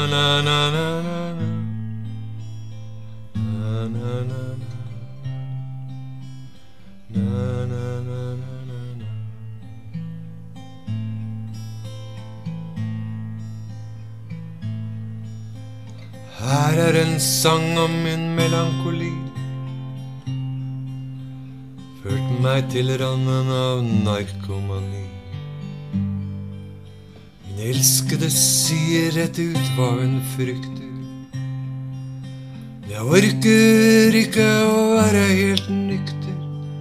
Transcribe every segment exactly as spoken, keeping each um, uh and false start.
Her er en sang om min melankoli, ført meg til randen av narkomani. Min elskede sier rett ut hva hun frykter. Jeg orker ikke å være helt nykter.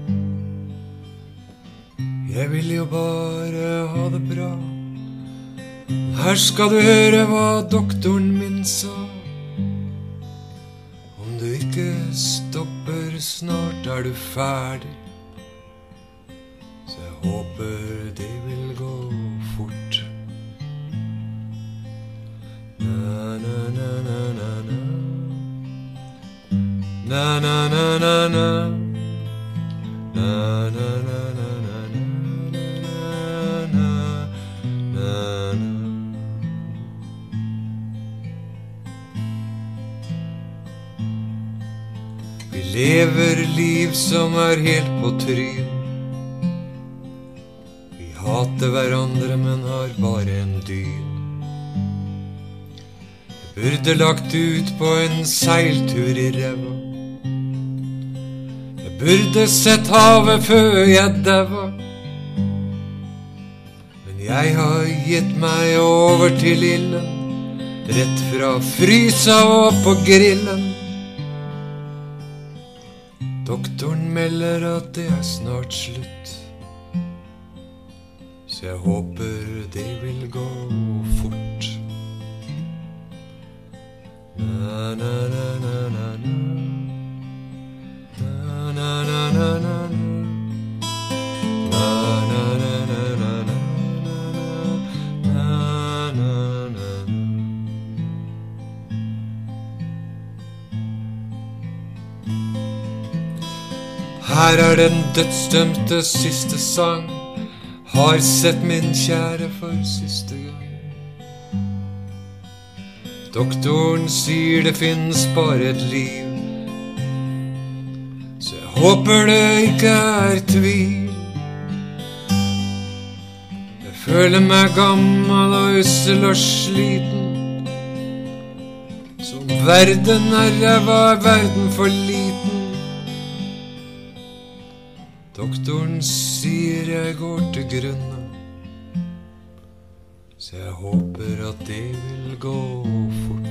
Jeg vil jo bare ha det bra. Her skal du høre hva doktoren min sa. Om du ikke stopper snart er du ferdig. Så jeg håper det vil gå fort. Na na na na na na na na na na na na na na na Vi lever liv som er helt på tryn. Vi hater hverandre, men har bare en dyn. Jeg burde lagt ut på en seiltur i ræva. Jeg burde sett havet før jeg dæva. Men jeg har gitt meg over til ilden, rett fra frysa og på grillen. Doktoren melder at det er snart slutt, så jeg håper det vil gå fort. Na na na na na na na na na na na na na na na na Her er den dødsdømte siste sang. Har sett min kjære for siste gang. Doktoren sier det finnes bare et liv, så jeg håper det ikke er tvil. Jeg føler meg gammel og ussel og sliten. Som verden er ræva, er verden for liten. Doktoren sier jeg går til grunne, så jeg håper at det vil gå fort.